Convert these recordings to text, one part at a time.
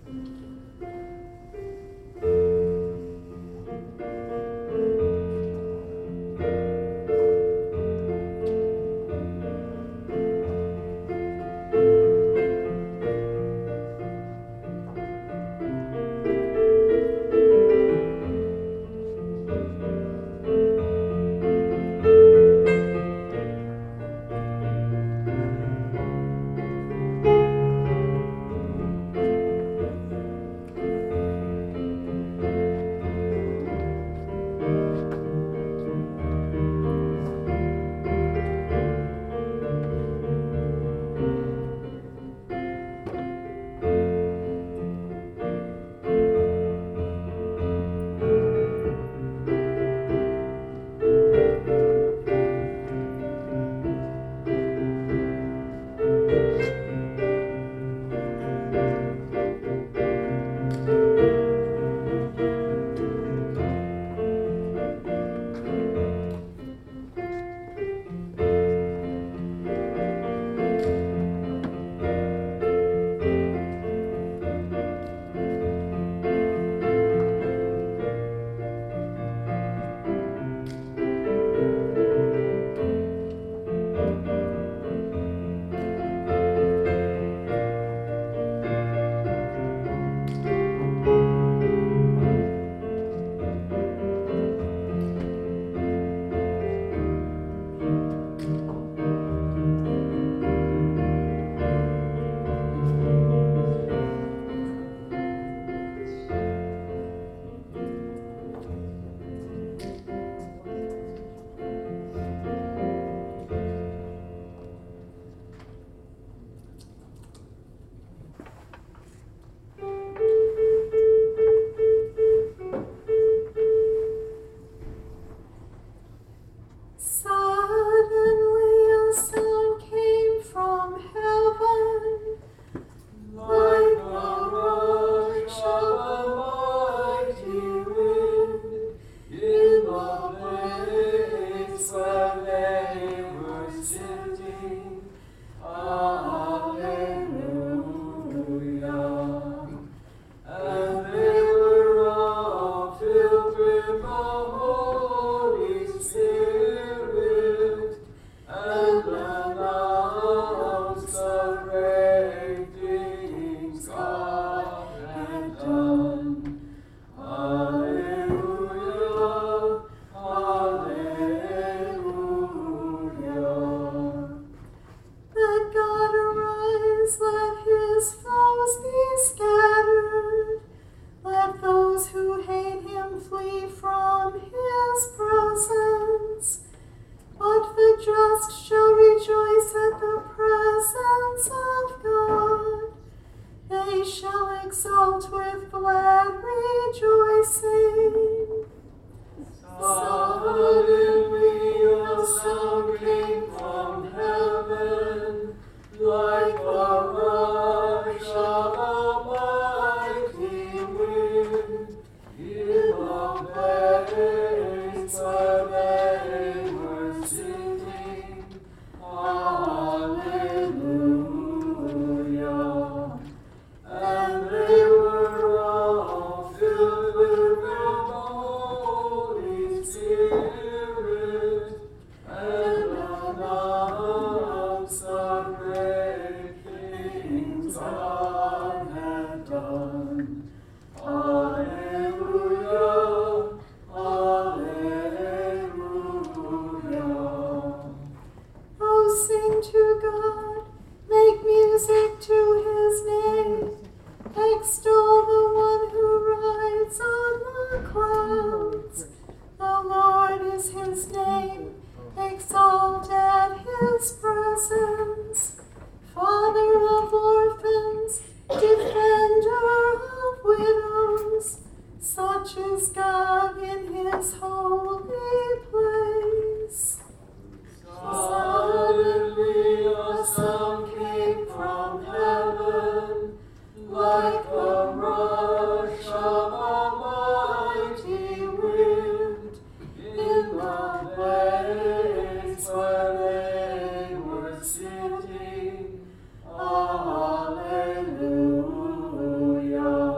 Alleluia.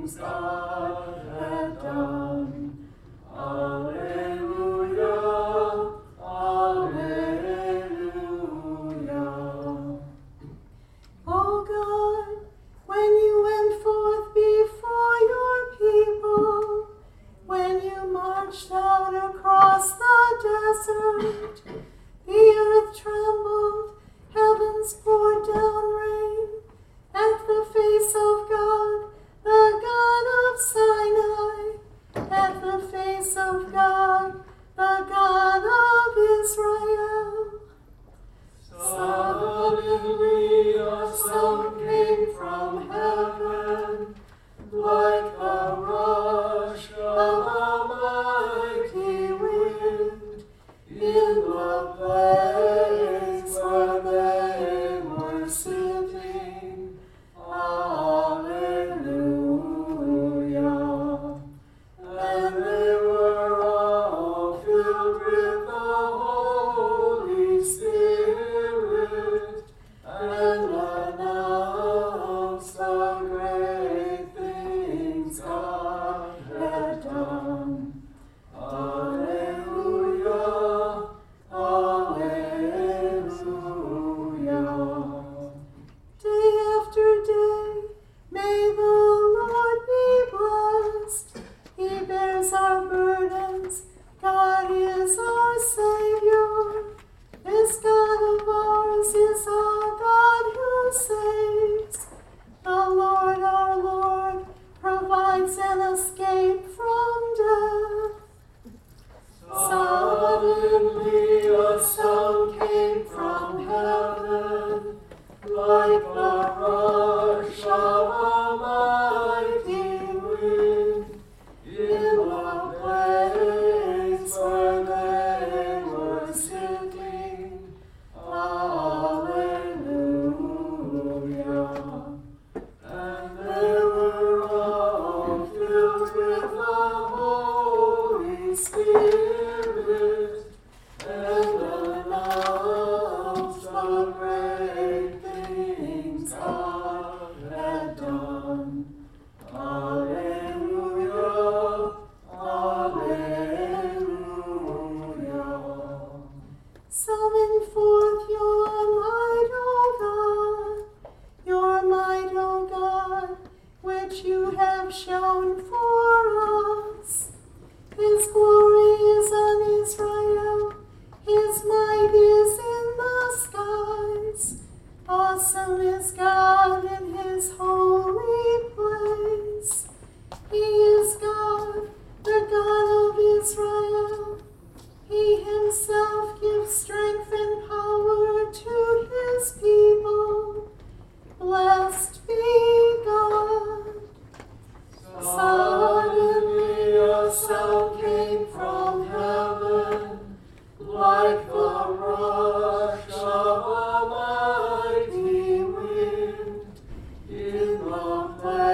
things God had done. Alleluia, alleluia. O God, when you went forth before your people, when you marched out across the desert, the earth trembled, heavens poured down rain, at the face of God, the God of Sinai, at the face of God, the God of Israel. Suddenly a sound came from heaven, like the rush of a mighty wind, in the place where they were sitting. Alleluia. And they were all filled with the Holy Spirit, and announced the great things God had done. Alleluia, alleluia. Day after day, may the Lord be blessed. He bears our burdens. God is our Savior. This God of ours is a God who saves. The Lord our Lord provides an escape from death. Suddenly a sound came from heaven, like the rush of a mighty wind, in the place where they were sitting. Alleluia. And they were all filled with the Holy Spirit, and announced the great things God had done. Alleluia, alleluia. Summon forth your might, O God, which you have shown for us. His glory is on Israel, his might is in the skies. Awesome is God in his holy place. He is God, the God of Israel. He himself gives strength and power to his people. Blessed be God. Suddenly a sound came from heaven, like the rush of a mighty wind, in the place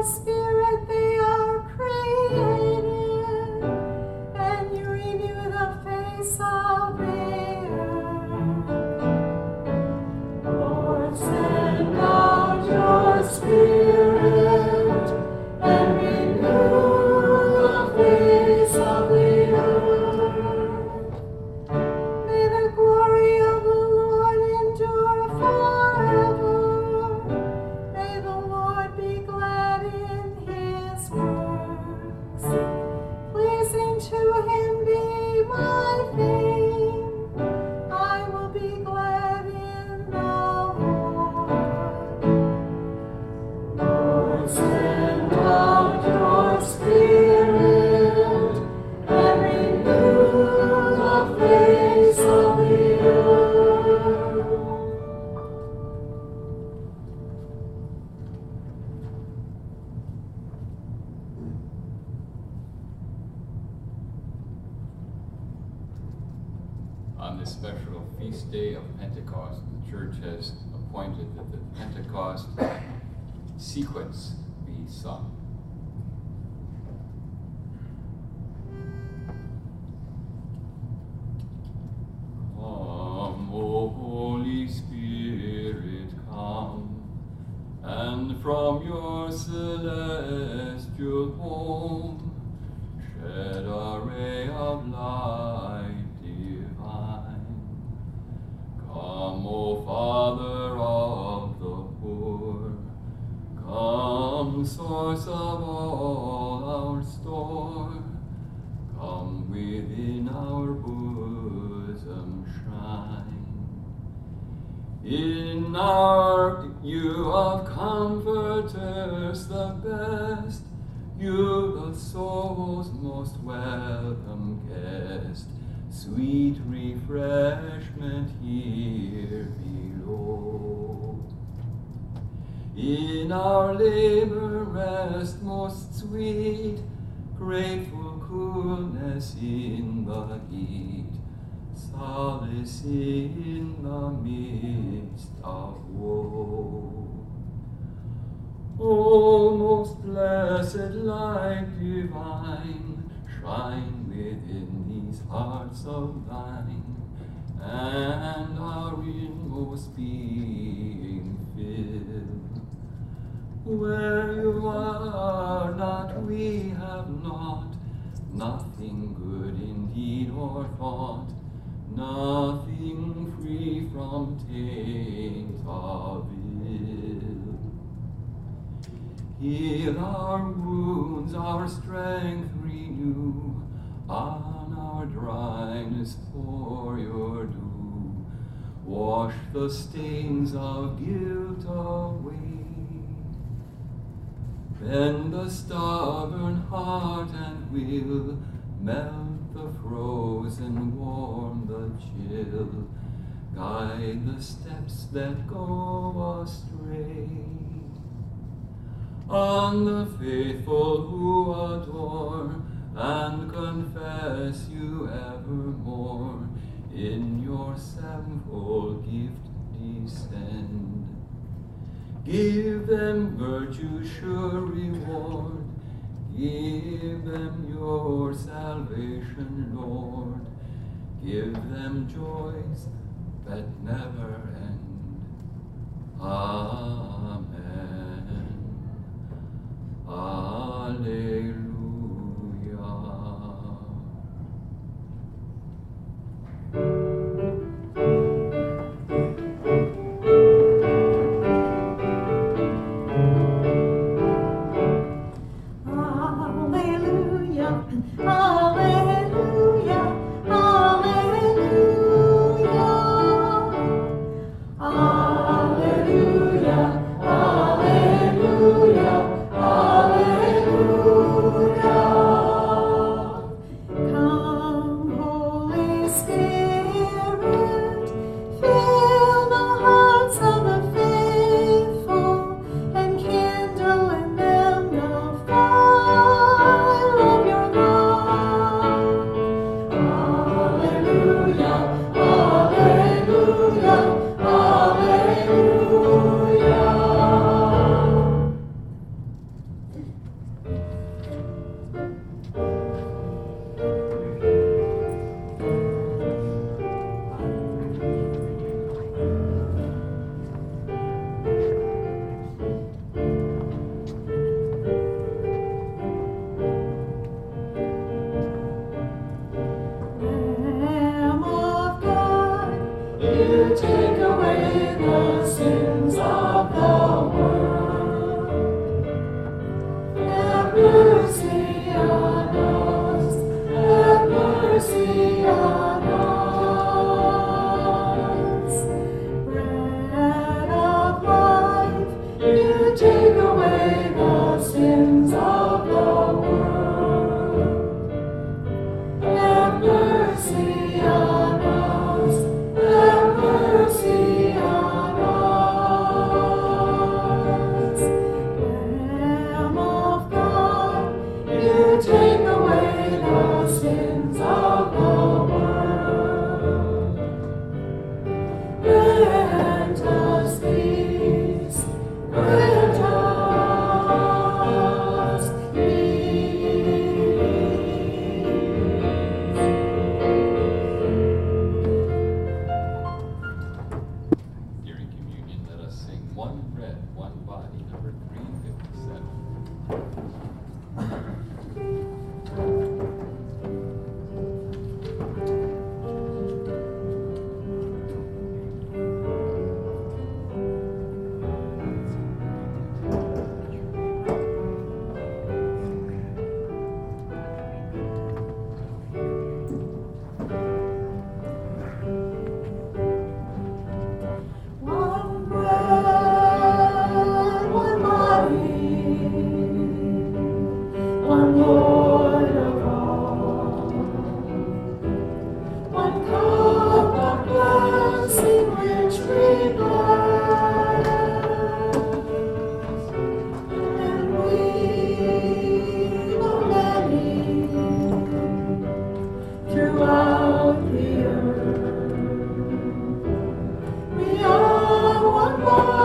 Spirit they are created, and you renew the face of the earth. Lord, send out your Spirit and renew the face of the earth. May the glory of the Lord endure forever. May the Lord be glad in his works. Pleasing to him be my fame. I will be glad in the Lord. Lord, send out your Spirit and renew the face of the earth. On this special feast day of Pentecost, the Church has appointed that the Pentecost sequence be sung. Come, O Holy Spirit, come, and from your celestial home shed a ray of light divine. Come, O Father of the poor, come, source of all our store, come within our bosom shrine. In our you of comforters the best, you the soul's most welcome guest, sweet refreshment here below. In our labor rest most sweet, grateful coolness in the heat, solace in the midst of woe. O most blessed light divine, shine within these hearts of thine, and our inmost being fill. Where you are not, we have not, nothing good in deed or thought, nothing free from taint of ill. Heal our wounds, our strength renew, on our dryness pour your dew, wash the stains of guilt away. Bend the stubborn heart and will, melt the frozen, warm the chill, guide the steps that go astray. On the faithful who adore and confess you evermore, in your sevenfold gift descend. Give them virtue sure reward, give them your salvation, Lord. Give them joys that never end. Amen. Alleluia. Alleluia, alleluia, one Lord of all, one cup of blessing which we bless, and we, the many, throughout the earth, we are one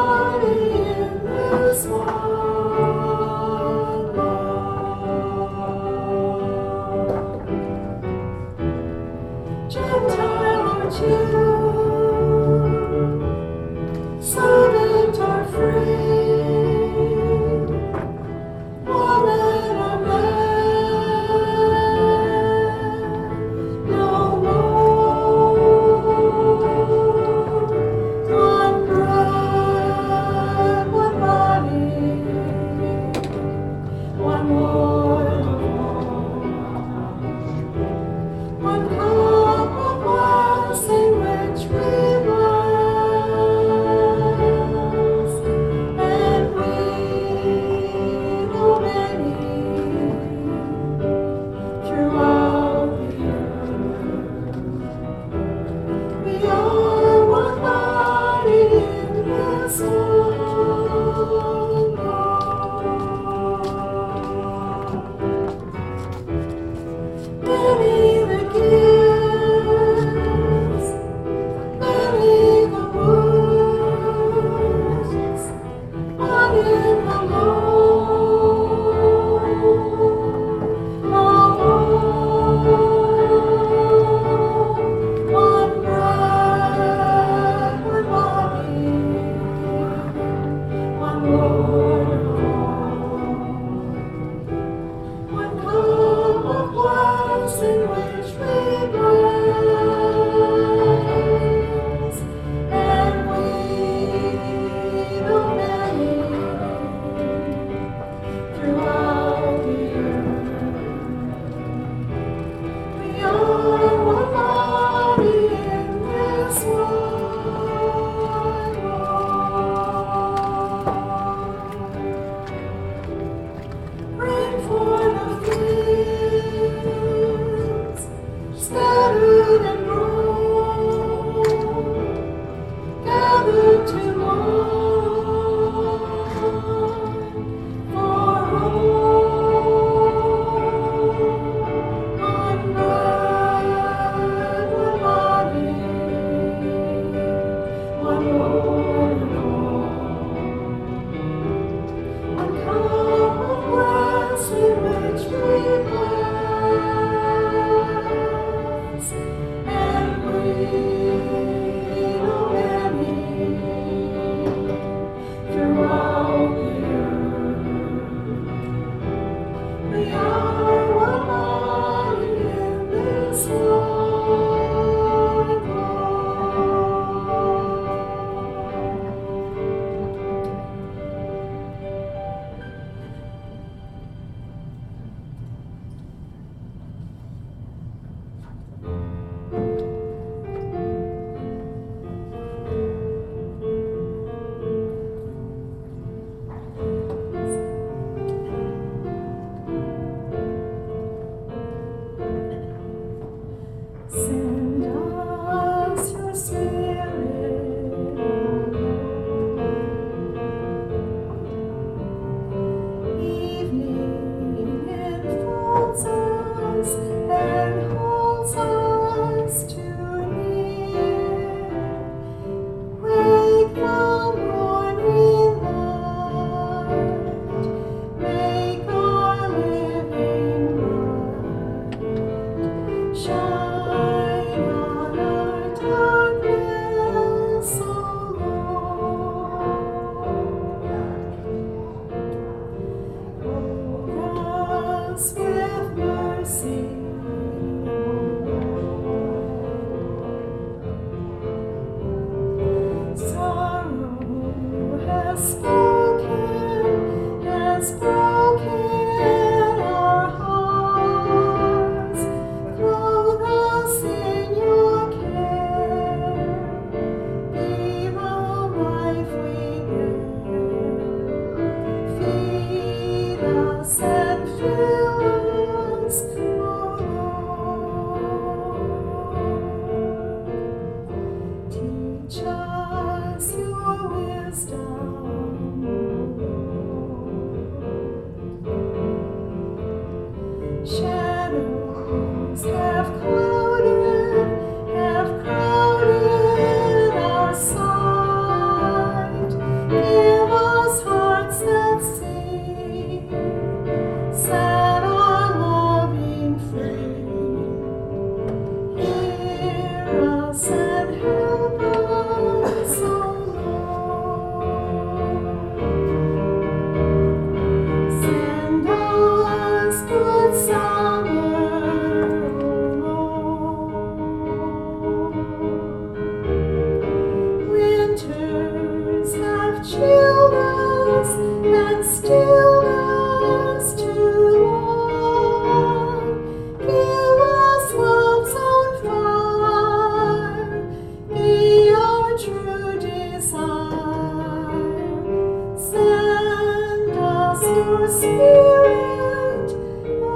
body in this one body. Shadows have crowded our sight. Give us hearts that sing, set our loving free. Hear us and help us, O Lord. Send us good summer, O Lord. Winters have chilled us and stilled us too long. Give us love's own fire, be our true desire. Send us your Spirit, O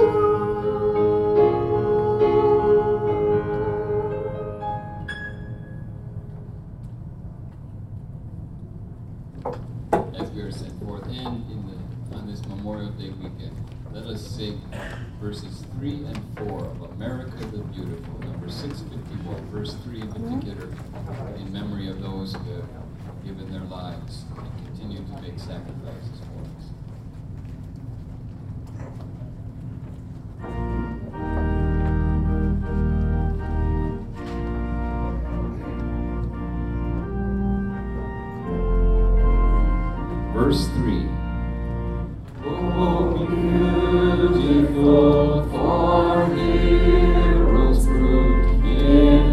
As we are sent forth and on this Memorial Day weekend, let us sing verses 3 and 4 of America the Beautiful, number 651, verse 3 in particular, in memory of those who have given their lives and continue to make sacrifices for us. Verse 3. Oh, beautiful for heroes proved in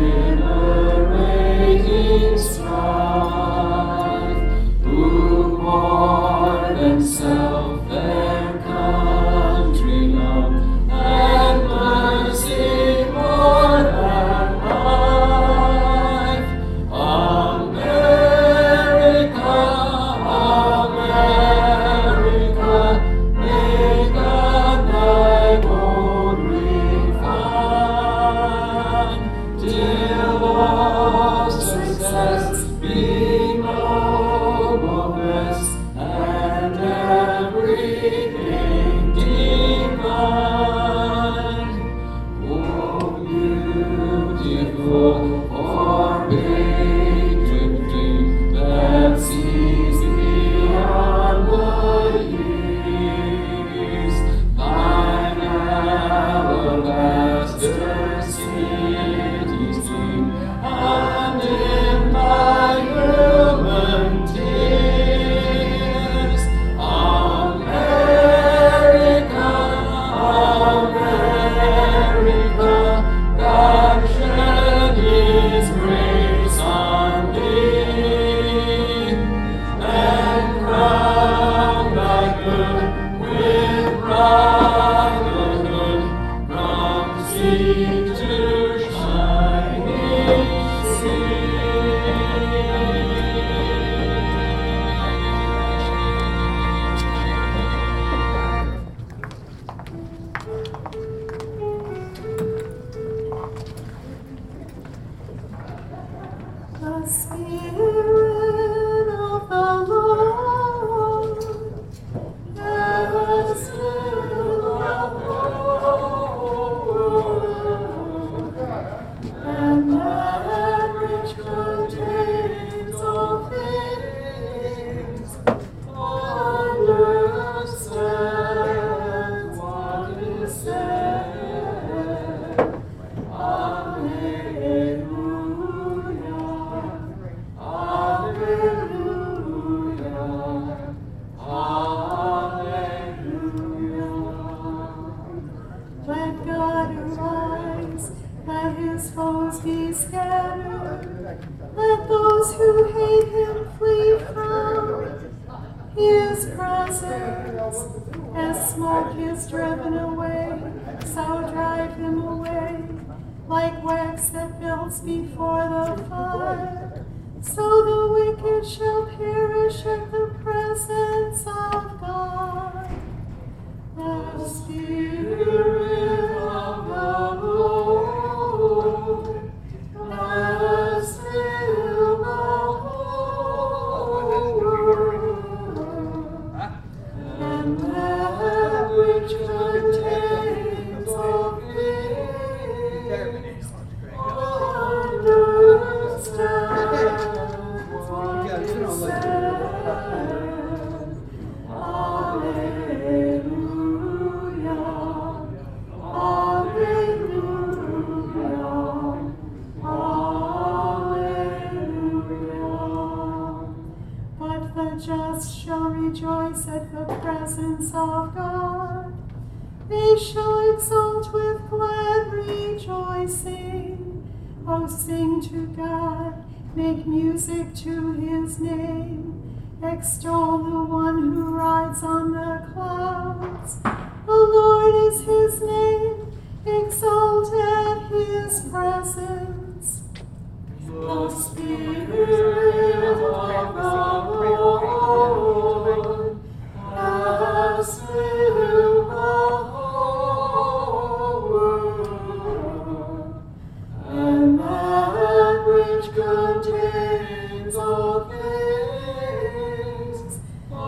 liberating strife, who more than self their country loved, and mercy more than life. America, may God thy gold refine, till all success be nobleness, and everything divine. Oh, beautiful for patriotism that sees beyond the years, thine alabaster cities gleam, and in thy human tears, America, America, God shed His grace on thee, and crown thy good with brotherhood, from sea to shining sea. The Spirit of the Lord never still the whole world, and that which contains all things understands what is said. Alleluia, alleluia, alleluia. Let God arise, let His foes be scattered. Let those who hate Him flee from His presence. As smoke is driven away, so drive Him away. Like wax that melts before the fire, so the wicked shall perish at the presence of God. The Spirit of the Lord has filled the whole world, and that which contains They shall exult with glad rejoicing. O sing to God, make music to his name. Extol the one who rides on the clouds. The Lord is his name, exalt at his presence. The Spirit of the Lord has filled the whole world, and that which contains all things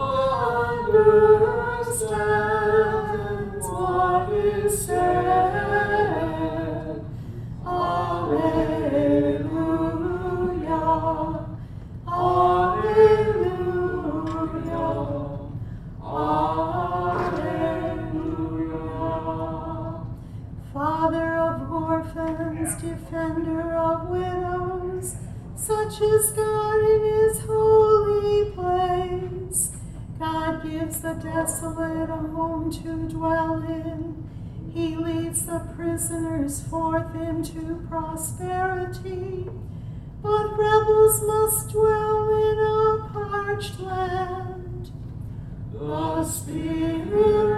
understands what is said. Alleluia, alleluia, alleluia. Father of orphans, defender of widows, such is God in his holy place. God gives the desolate a home to dwell in. He leads the prisoners forth into prosperity. But rebels must dwell in a parched land. The Spirit